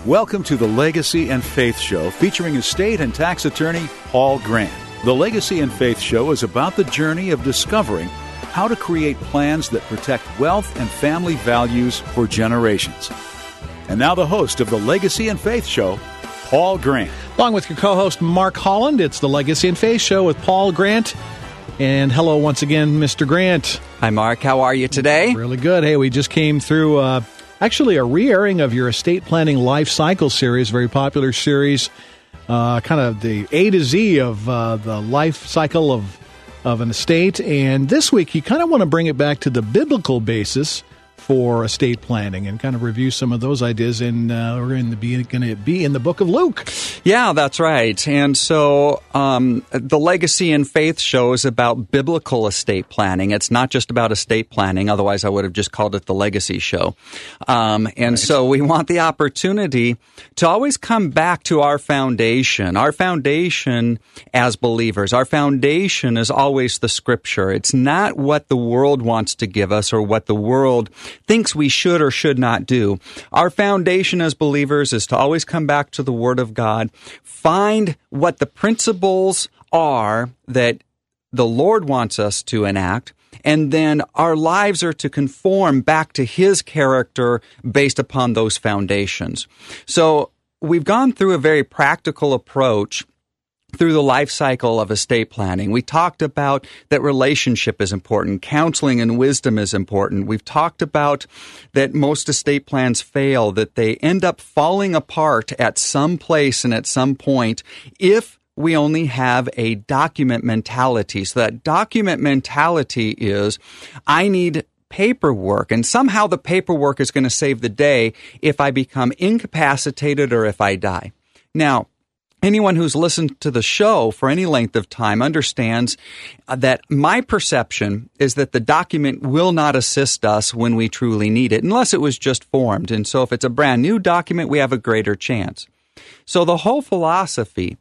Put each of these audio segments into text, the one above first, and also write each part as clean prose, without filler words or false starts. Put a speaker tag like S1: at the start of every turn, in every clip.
S1: Welcome to the Legacy and Faith Show, featuring estate and tax attorney Paul Grant. The Legacy and Faith Show is about the journey of discovering how to create plans that protect wealth and family values for generations. And now the host of the Legacy and Faith Show, Paul Grant.
S2: Along with your co-host, Mark Holland, it's the Legacy and Faith Show with Paul Grant. And hello once again, Mr. Grant.
S3: Hi, Mark. How are you today?
S2: Really good. Hey, we just came through actually a re-airing of your estate planning life cycle series, very popular series, kind of the A to Z of the life cycle of an estate. And this week, you kind of want to bring it back to the biblical basis for estate planning and kind of review some of those ideas. And we're going to be in the book of Luke.
S3: Yeah, that's right. And so the Legacy and Faith Show is about biblical estate planning. It's not just about estate planning. Otherwise, I would have just called it the Legacy Show. So we want the opportunity to always come back to our foundation. Our foundation as believers. Our foundation is always the Scripture. It's not what the world wants to give us or what the world thinks we should or should not do. Our foundation as believers is to always come back to the Word of God, find what the principles are that the Lord wants us to enact, and then our lives are to conform back to His character based upon those foundations. So we've gone through a very practical approach through the life cycle of estate planning. We talked about that relationship is important, counseling and wisdom is important. We've talked about that most estate plans fail, that they end up falling apart at some place and at some point if we only have a document mentality. So that document mentality is, I need paperwork, and somehow the paperwork is going to save the day if I become incapacitated or if I die. Now, anyone who's listened to the show for any length of time understands that my perception is that the document will not assist us when we truly need it, unless it was just formed. And so if it's a brand new document, we have a greater chance. So the whole philosophy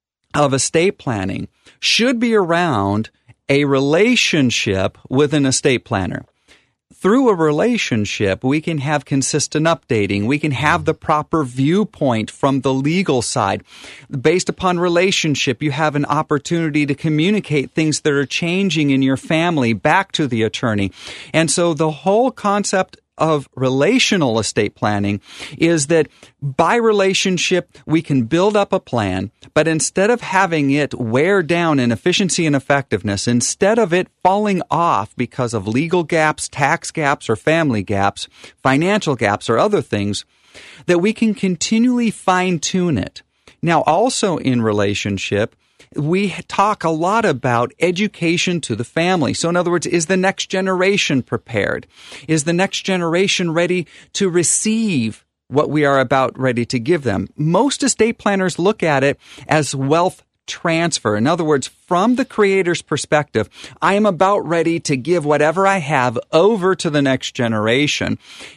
S3: of estate planning should be around a relationship with an estate planner. Through a relationship, we can have consistent updating. We can have the proper viewpoint from the legal side. Based upon relationship, you have an opportunity to communicate things that are changing in your family back to the attorney. And so the whole concept of relational estate planning is that by relationship, we can build up a plan, but instead of having it wear down in efficiency and effectiveness, instead of it falling off because of legal gaps, tax gaps, or family gaps, financial gaps, or other things, that we can continually fine-tune it. Now, also in relationship, we talk a lot about education to the family. So in other words, is the next generation prepared? Is the next generation ready to receive what we are about ready to give them? Most estate planners look at it as wealth transfer. In other words, from the Creator's perspective, I am about ready to give whatever I have over to the next generation,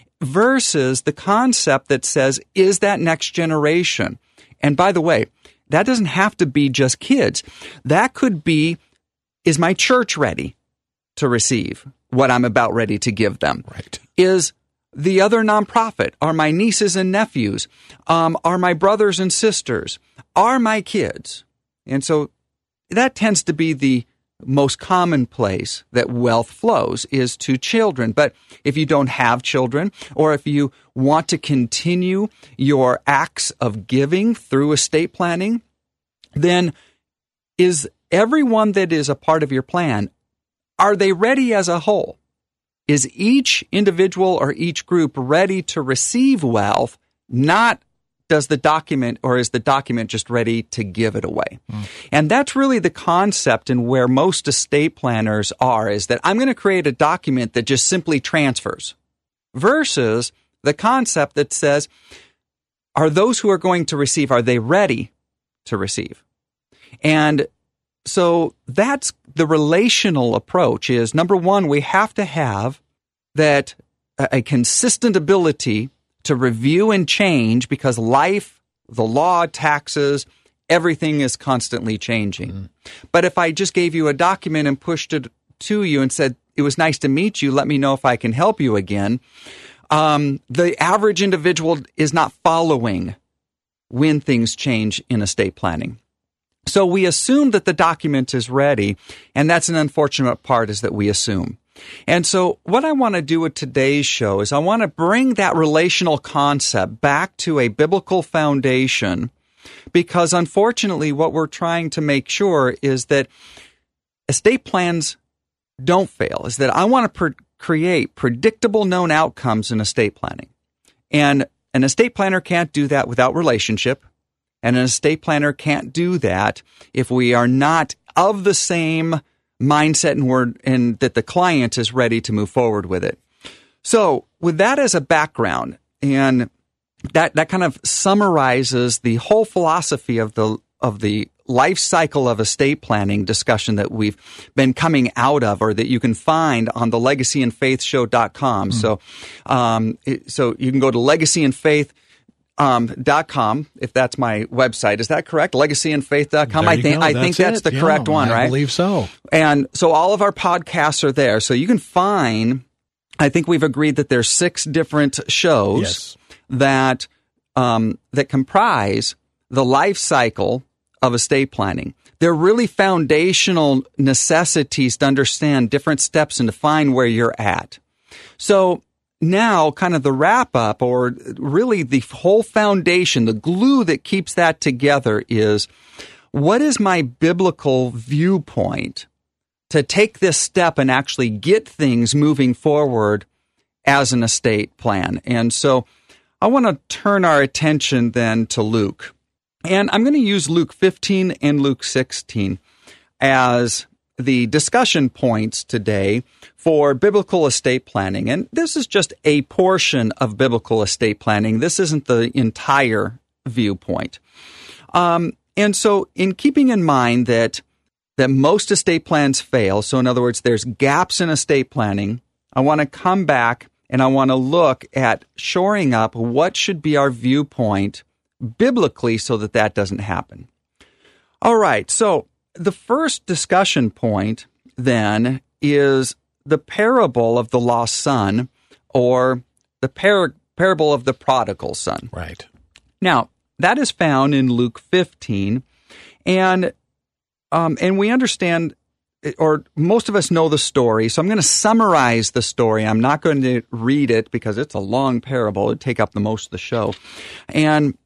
S3: versus the concept that says, is that next generation? And by the way, that doesn't have to be just kids. That could be, is my church ready to receive what I'm about ready to give them?
S2: Right.
S3: Is the other nonprofit, are my nieces and nephews, are my brothers and sisters, are my kids? And so that tends to be the most common place that wealth flows, is to children. But if you don't have children, or if you want to continue your acts of giving through estate planning, then is everyone that is a part of your plan, are they ready as a whole? Is each individual or each group ready to receive wealth, not is the document just ready to give it away? And that's really the concept, and where most estate planners are, is that I'm going to create a document that just simply transfers, versus the concept that says, are those who are going to receive, are they ready to receive? And so that's the relational approach. Is number one, we have to have that a consistent ability to review and change, because life, the law, taxes, everything is constantly changing. But if I just gave you a document and pushed it to you and said, it was nice to meet you, let me know if I can help you again, The average individual is not following when things change in estate planning. So we assume that the document is ready, and that's an unfortunate part, is that we assume. And so what I want to do with today's show is I want to bring that relational concept back to a biblical foundation, because unfortunately what we're trying to make sure is that estate plans don't fail, is that I want to create predictable known outcomes in estate planning. And an estate planner can't do that without relationship. And an estate planner can't do that if we are not of the same mindset and that the client is ready to move forward with it. So with that as a background, and that kind of summarizes the whole philosophy of the life cycle of estate planning discussion that we've been coming out of, or that you can find on the legacyandfaithshow.com. Mm-hmm. So you can go to legacyandfaith.com, if that's my website. Is that correct? Legacyandfaith.com. I think that's the correct one, right?
S2: I believe so.
S3: And so all of our podcasts are there. So you can find, I think we've agreed that there's 6 different shows that comprise the life cycle of estate planning. They're really foundational necessities to understand different steps and to find where you're at. So now, kind of the wrap up, or really the whole foundation, the glue that keeps that together, is what is my biblical viewpoint to take this step and actually get things moving forward as an estate plan? And so I want to turn our attention then to Luke. And I'm going to use Luke 15 and Luke 16 as the discussion points today for biblical estate planning. And this is just a portion of biblical estate planning. This isn't the entire viewpoint. And so in keeping in mind that most estate plans fail, so in other words, there's gaps in estate planning, I want to come back and I want to look at shoring up what should be our viewpoint biblically so that doesn't happen. All right, so the first discussion point then is the parable of the lost son, or the parable of the prodigal son.
S2: Right.
S3: Now, that is found in Luke 15, and we understand, or most of us know the story, so I'm going to summarize the story. I'm not going to read it because it's a long parable. It would take up the most of the show. And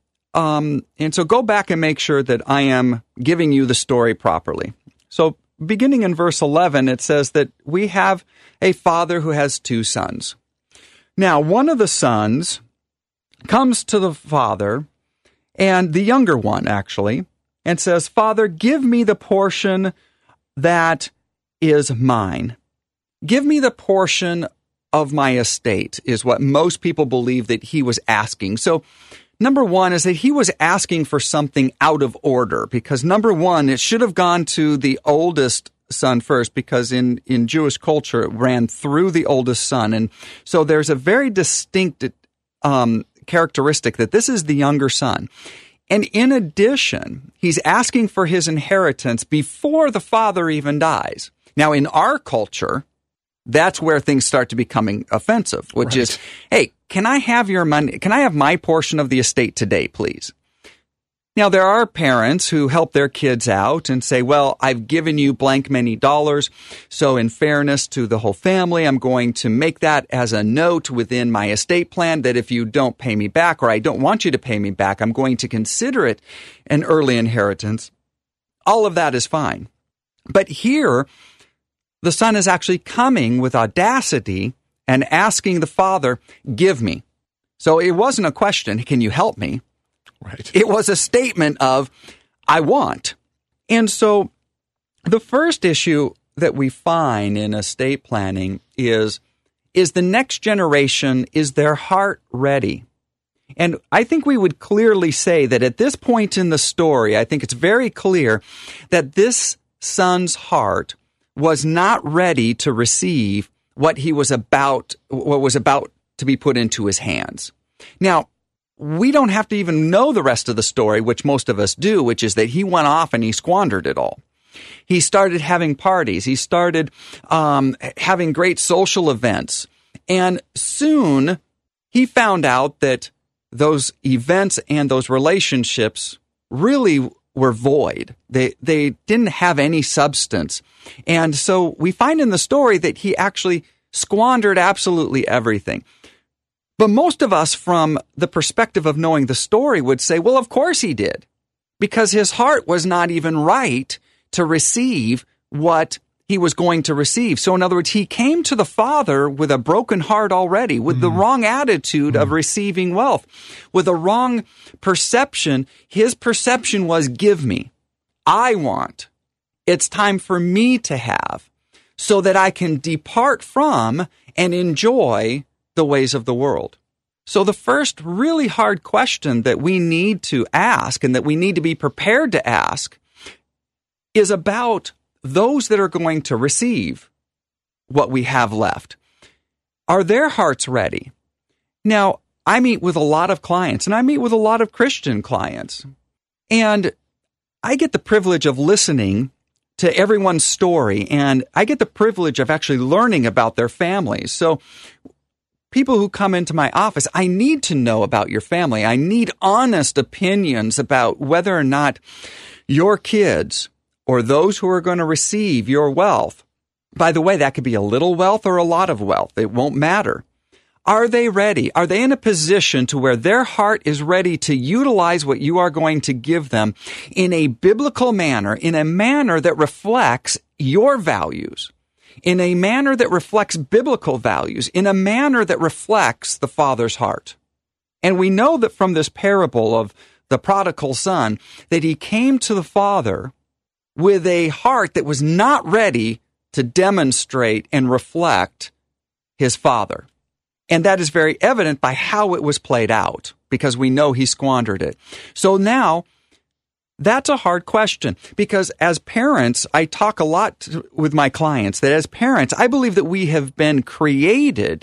S3: so go back and make sure that I am giving you the story properly. So beginning in verse 11, it says that we have a father who has 2 sons. Now, one of the sons comes to the father, and the younger one actually, and says, "Father, give me the portion that is mine. Give me the portion of my estate," is what most people believe that he was asking. So number one is that he was asking for something out of order, because number one, it should have gone to the oldest son first, because in Jewish culture, it ran through the oldest son. And so there's a very distinct characteristic that this is the younger son. And in addition, he's asking for his inheritance before the father even dies. Now, in our culture, that's where things start to becoming offensive, which is, hey, can I have your money? Can I have my portion of the estate today, please? Now, there are parents who help their kids out and say, well, I've given you blank many dollars, so in fairness to the whole family, I'm going to make that as a note within my estate plan that if you don't pay me back, or I don't want you to pay me back, I'm going to consider it an early inheritance. All of that is fine. But here, the son is actually coming with audacity and asking the father, give me. So it wasn't a question, can you help me?
S2: Right.
S3: It was a statement of, I want. And so the first issue that we find in estate planning is the next generation, is their heart ready? And I think we would clearly say that at this point in the story, I think it's very clear that this son's heart was not ready to receive what was about to be put into his hands. Now, we don't have to even know the rest of the story, which most of us do, which is that he went off and he squandered it all. He started having parties. He started having great social events. And soon he found out that those events and those relationships really were void. They didn't have any substance. And so we find in the story that he actually squandered absolutely everything. But most of us, from the perspective of knowing the story, would say, well, of course he did, because his heart was not even right to receive what he was going to receive. So in other words, he came to the Father with a broken heart already, with the wrong attitude of receiving wealth, with a wrong perception. His perception was, give me. I want. It's time for me to have, so that I can depart from and enjoy the ways of the world. So the first really hard question that we need to ask, and that we need to be prepared to ask, is about those that are going to receive what we have left. Are their hearts ready? Now, I meet with a lot of clients, and I meet with a lot of Christian clients, and I get the privilege of listening to everyone's story, and I get the privilege of actually learning about their families. So people who come into my office, I need to know about your family. I need honest opinions about whether or not your kids or those who are going to receive your wealth. By the way, that could be a little wealth or a lot of wealth. It won't matter. Are they ready? Are they in a position to where their heart is ready to utilize what you are going to give them in a biblical manner, in a manner that reflects your values, in a manner that reflects biblical values, in a manner that reflects the Father's heart? And we know that from this parable of the prodigal son, that he came to the Father with a heart that was not ready to demonstrate and reflect his Father. And that is very evident by how it was played out, because we know he squandered it. So now, that's a hard question, because as parents, I talk a lot with my clients that as parents, I believe that we have been created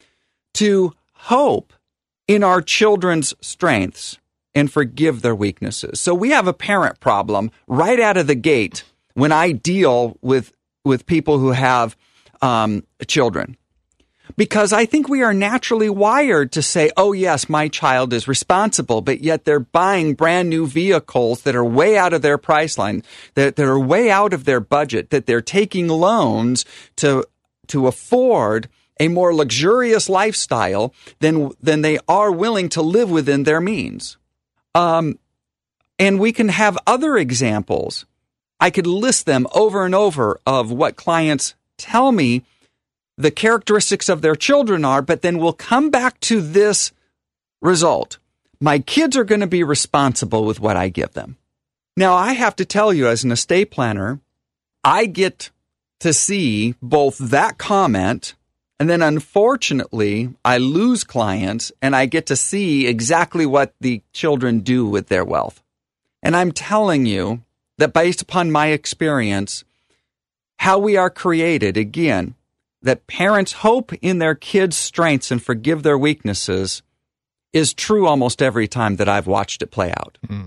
S3: to hope in our children's strengths and forgive their weaknesses. So we have a parent problem right out of the gate when I deal with people who have children. Because I think we are naturally wired to say, oh yes, my child is responsible, but yet they're buying brand new vehicles that are way out of their price line, that are way out of their budget, that they're taking loans to afford a more luxurious lifestyle than they are willing to live within their means. And we can have other examples. I could list them over and over of what clients tell me the characteristics of their children are, but then we'll come back to this result. My kids are going to be responsible with what I give them. Now, I have to tell you, as an estate planner, I get to see both that comment, and then unfortunately, I lose clients, and I get to see exactly what the children do with their wealth. And I'm telling you that based upon my experience, how we are created, again, that parents hope in their kids' strengths and forgive their weaknesses is true almost every time that I've watched it play out. Mm.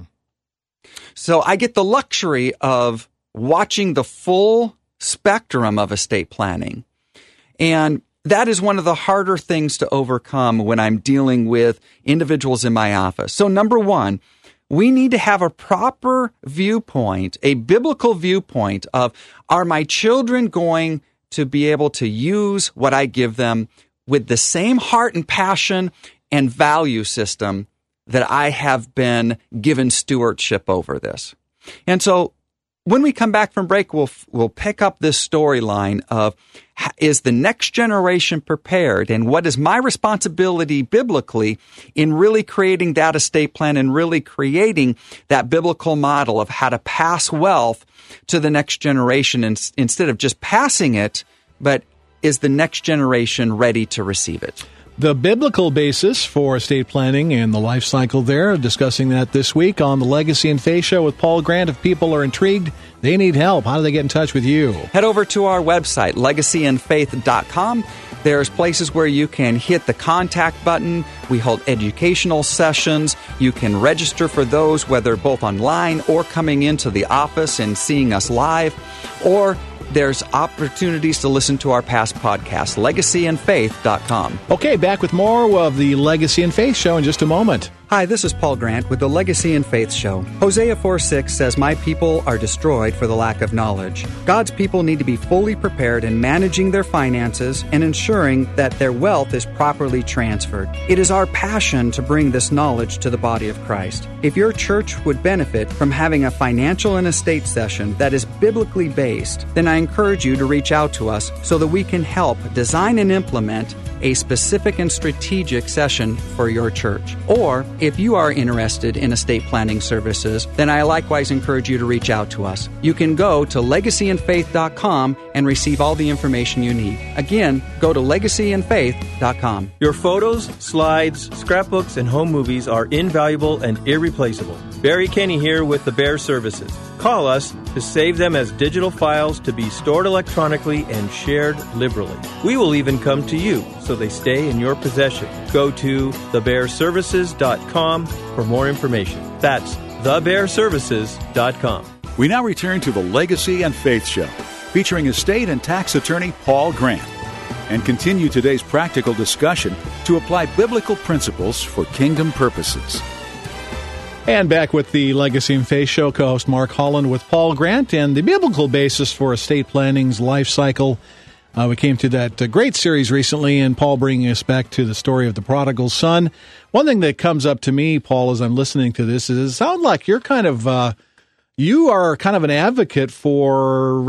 S3: So I get the luxury of watching the full spectrum of estate planning. And that is one of the harder things to overcome when I'm dealing with individuals in my office. So number one, we need to have a proper viewpoint, a biblical viewpoint of, are my children going to be able to use what I give them with the same heart and passion and value system that I have been given stewardship over this? And so when we come back from break, we'll pick up this storyline of, is the next generation prepared, and what is my responsibility biblically in really creating that estate plan and really creating that biblical model of how to pass wealth to the next generation instead of just passing it, but is the next generation ready to receive it?
S2: The biblical basis for estate planning and the life cycle there, discussing that this week on the Legacy and Faith Show with Paul Grant. If people are intrigued, they need help, how do they get in touch with you?
S3: Head over to our website, legacyandfaith.com. There's places where you can hit the contact button. We hold educational sessions. You can register for those, whether both online or coming into the office and seeing us live. Or there's opportunities to listen to our past podcasts, legacyandfaith.com.
S2: Okay, back with more of the Legacy and Faith Show in just a moment.
S3: Hi, this is Paul Grant with the Legacy and Faith Show. Hosea 4:6 says, "My people are destroyed for the lack of knowledge." God's people need to be fully prepared in managing their finances and ensuring that their wealth is properly transferred. It is our passion to bring this knowledge to the body of Christ. If your church would benefit from having a financial and estate session that is biblically based, then I encourage you to reach out to us so that we can help design and implement a specific and strategic session for your church. Or, if you are interested in estate planning services, then I likewise encourage you to reach out to us. You can go to legacyandfaith.com and receive all the information you need. Again, go to legacyandfaith.com.
S4: Your photos, slides, scrapbooks, and home movies are invaluable and irreplaceable. Barry Kenny here with the Bear Services. Call us to save them as digital files to be stored electronically and shared liberally. We will even come to you so they stay in your possession. Go to thebearservices.com for more information. That's thebearservices.com.
S1: We now return to the Legacy and Faith Show, featuring estate and tax attorney Paul Grant, and continue today's practical discussion to apply biblical principles for kingdom purposes.
S2: And back with the Legacy and Faith Show, co-host Mark Holland with Paul Grant and the biblical basis for estate planning's life cycle. We came to that great series recently, and Paul bringing us back to the story of the prodigal son. One thing that comes up to me, Paul, as I'm listening to this, is it sounds like you're kind of you are kind of an advocate for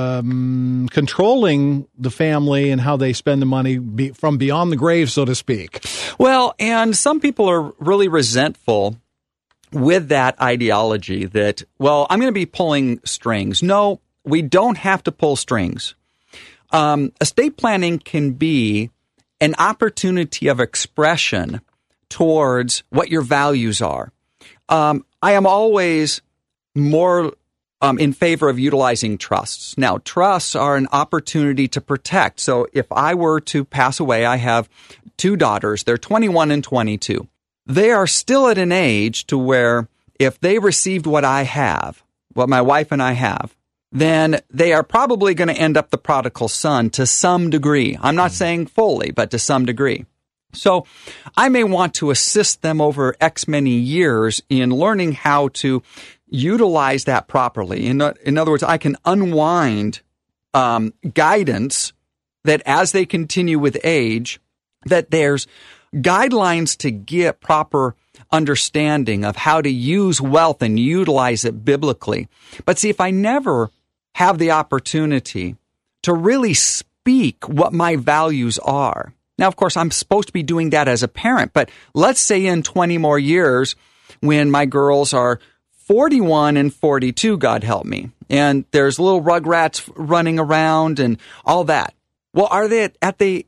S2: controlling the family and how they spend the money from beyond the grave, so to speak.
S3: Well, and some people are really resentful with that ideology that, well, I'm going to be pulling strings. No, we don't have to pull strings. Estate planning can be an opportunity of expression towards what your values are. I am always more in favor of utilizing trusts. Now, trusts are an opportunity to protect. So if I were to pass away, I have two daughters. They're 21 and 22. They are still at an age to where if they received what I have, what my wife and I have, then they are probably going to end up the prodigal son to some degree. I'm not saying fully, but to some degree. So I may want to assist them over X many years in learning how to utilize that properly. In other words, I can unwind guidance that as they continue with age, that there's guidelines to get proper understanding of how to use wealth and utilize it biblically. But see, if I never have the opportunity to really speak what my values are. Now, of course, I'm supposed to be doing that as a parent, but let's say in 20 more years when my girls are 41 and 42, God help me, and there's little rugrats running around and all that. Well, are they at the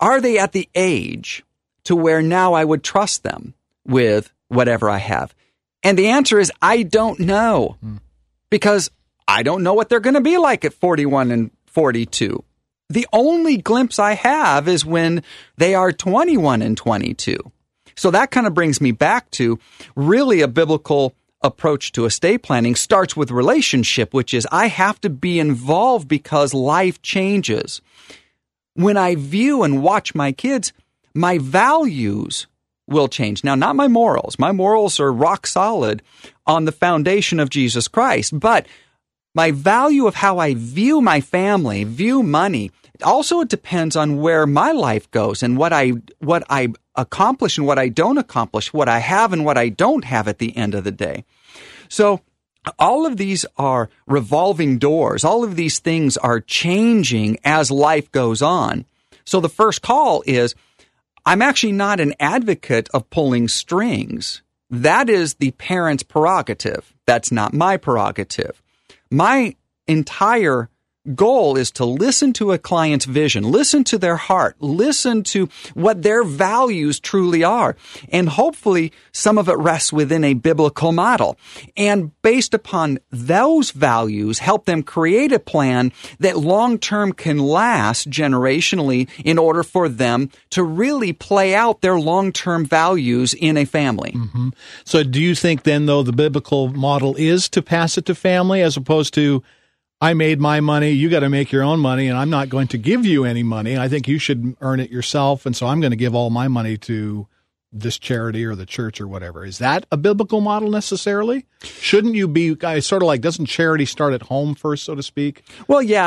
S3: age to where now I would trust them with whatever I have? And the answer is, I don't know, because I don't know what they're going to be like at 41 and 42. The only glimpse I have is when they are 21 and 22. So that kind of brings me back to really a biblical approach to estate planning starts with relationship, which is I have to be involved because life changes. When I view and watch my kids, my values will change. Now, not my morals. My morals are rock solid on the foundation of Jesus Christ. But my value of how I view my family, view money, also it depends on where my life goes and what I accomplish and what I don't accomplish, what I have and what I don't have at the end of the day. So all of these are revolving doors. All of these things are changing as life goes on. So the first call is, I'm actually not an advocate of pulling strings. That is the parent's prerogative. That's not my prerogative. My entire goal is to listen to a client's vision, listen to their heart, listen to what their values truly are. And hopefully some of it rests within a biblical model. And based upon those values, help them create a plan that long-term can last generationally in order for them to really play out their long-term values in a family.
S2: Mm-hmm. So do you think then, though, the biblical model is to pass it to family as opposed to I made my money, you got to make your own money, and I'm not going to give you any money. I think you should earn it yourself, and so I'm going to give all my money to this charity or the church or whatever. Is that a biblical model necessarily? Shouldn't you be sort of like, doesn't charity start at home first, so to speak?
S3: Well, yeah,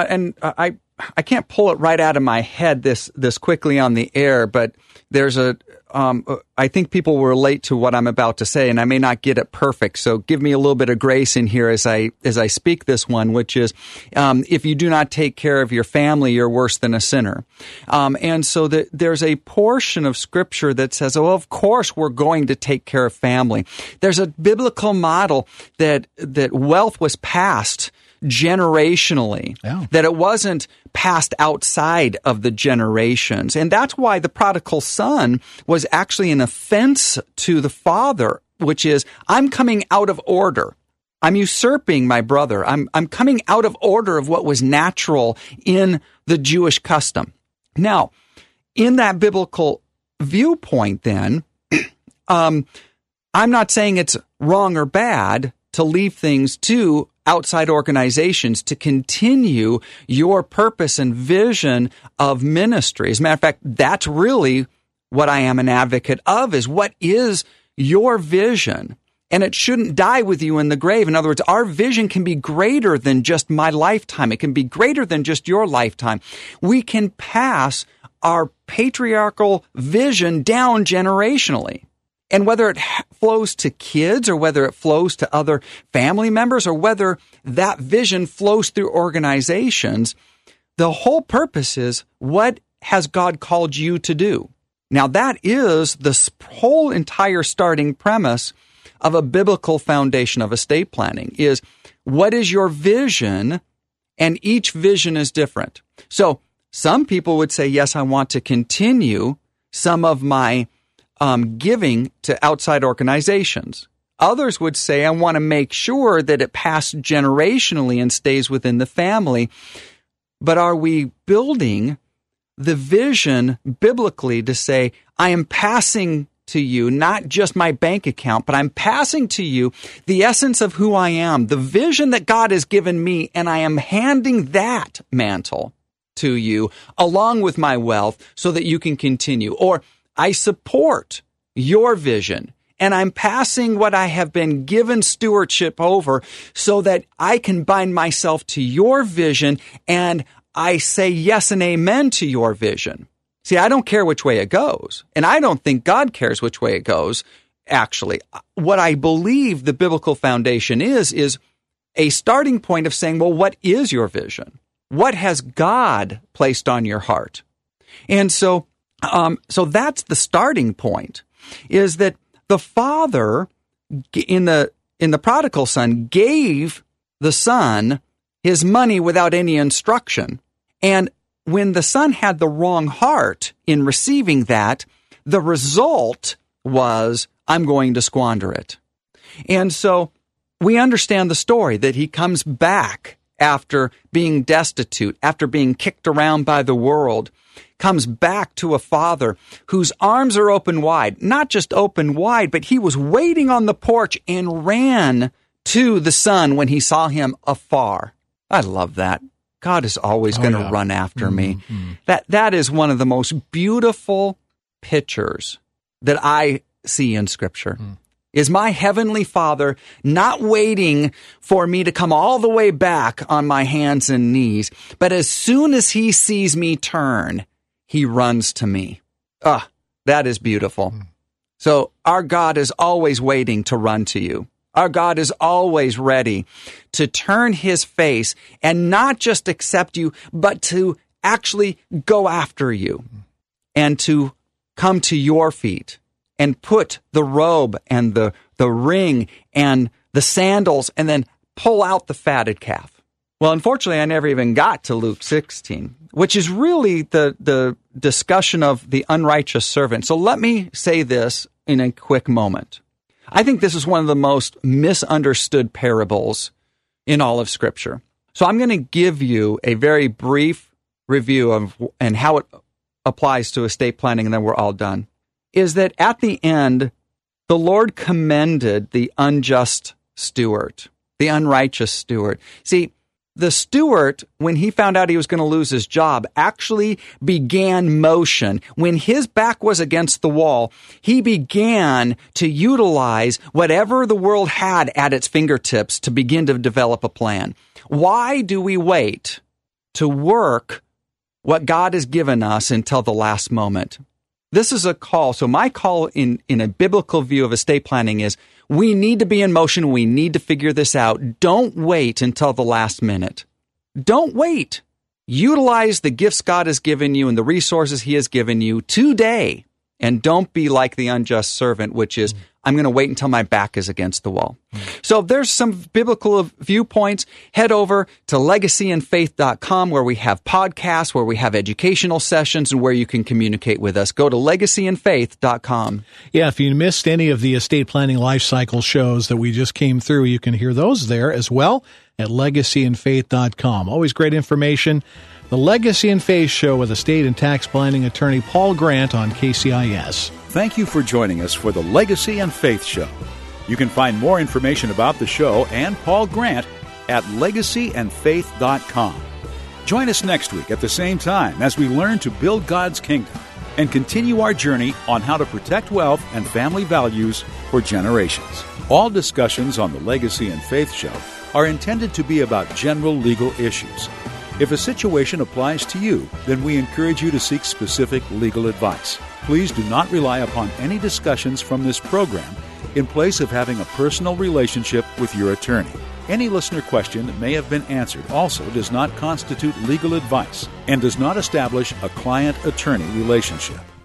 S3: I can't pull it right out of my head this quickly on the air, but there's I think people will relate to what I'm about to say, and I may not get it perfect. So give me a little bit of grace in here as I speak this one, which is, if you do not take care of your family, you're worse than a sinner. And so there's a portion of Scripture that says, oh, of course we're going to take care of family. There's a biblical model that wealth was passed generationally, that it wasn't passed outside of the generations. And that's why the prodigal son was actually an offense to the father, which is, I'm coming out of order. I'm usurping my brother. I'm coming out of order of what was natural in the Jewish custom. Now, in that biblical viewpoint then, I'm not saying it's wrong or bad to leave things to outside organizations to continue your purpose and vision of ministry. As a matter of fact, that's really what I am an advocate of, is what is your vision? And it shouldn't die with you in the grave. In other words, our vision can be greater than just my lifetime. It can be greater than just your lifetime. We can pass our patriarchal vision down generationally. And whether it flows to kids or whether it flows to other family members or whether that vision flows through organizations, the whole purpose is, what has God called you to do? Now, that is the whole entire starting premise of a biblical foundation of estate planning, is what is your vision? And each vision is different. So some people would say, yes, I want to continue some of my giving to outside organizations. Others would say, I want to make sure that it passed generationally and stays within the family. But are we building the vision biblically to say, I am passing to you not just my bank account, but I'm passing to you the essence of who I am, the vision that God has given me, and I am handing that mantle to you along with my wealth so that you can continue. Or I support your vision, and I'm passing what I have been given stewardship over so that I can bind myself to your vision, and I say yes and amen to your vision. See, I don't care which way it goes, and I don't think God cares which way it goes, actually. What I believe the biblical foundation is a starting point of saying, well, what is your vision? What has God placed on your heart? And so that's the starting point, is that the father in the prodigal son gave the son his money without any instruction. And when the son had the wrong heart in receiving that, the result was, I'm going to squander it. And so we understand the story that he comes back after being destitute, after being kicked around by the world, comes back to a father whose arms are open wide, not just open wide, but he was waiting on the porch and ran to the son when he saw him afar. I love that. God is always going to run after me. That is one of the most beautiful pictures that I see in Scripture. Is my heavenly Father not waiting for me to come all the way back on my hands and knees, but as soon as he sees me turn, he runs to me. That is beautiful. So our God is always waiting to run to you. Our God is always ready to turn his face and not just accept you, but to actually go after you and to come to your feet and put the robe and the ring and the sandals and then pull out the fatted calf. Well, unfortunately, I never even got to Luke 16, which is really the discussion of the unrighteous servant. So let me say this in a quick moment. I think this is one of the most misunderstood parables in all of Scripture. So I'm going to give you a very brief review of and how it applies to estate planning, and then we're all done. Is that at the end, the Lord commended the unjust steward, the unrighteous steward. See, the steward, when he found out he was going to lose his job, actually began motion. When his back was against the wall, he began to utilize whatever the world had at its fingertips to begin to develop a plan. Why do we wait to work what God has given us until the last moment? This is a call. So my call in a biblical view of estate planning is we need to be in motion. We need to figure this out. Don't wait until the last minute. Don't wait. Utilize the gifts God has given you and the resources He has given you today. And don't be like the unjust servant, which is, I'm going to wait until my back is against the wall. So there's some biblical viewpoints. Head over to legacyandfaith.com where we have podcasts, where we have educational sessions, and where you can communicate with us. Go to legacyandfaith.com.
S2: Yeah, if you missed any of the estate planning life cycle shows that we just came through, you can hear those there as well at legacyandfaith.com. Always great information. The Legacy and Faith Show with estate and tax planning attorney Paul Grant on KCIS.
S1: Thank you for joining us for the Legacy and Faith Show. You can find more information about the show and Paul Grant at legacyandfaith.com. Join us next week at the same time as we learn to build God's kingdom and continue our journey on how to protect wealth and family values for generations. All discussions on the Legacy and Faith Show are intended to be about general legal issues. If a situation applies to you, then we encourage you to seek specific legal advice. Please do not rely upon any discussions from this program in place of having a personal relationship with your attorney. Any listener question that may have been answered also does not constitute legal advice and does not establish a client-attorney relationship.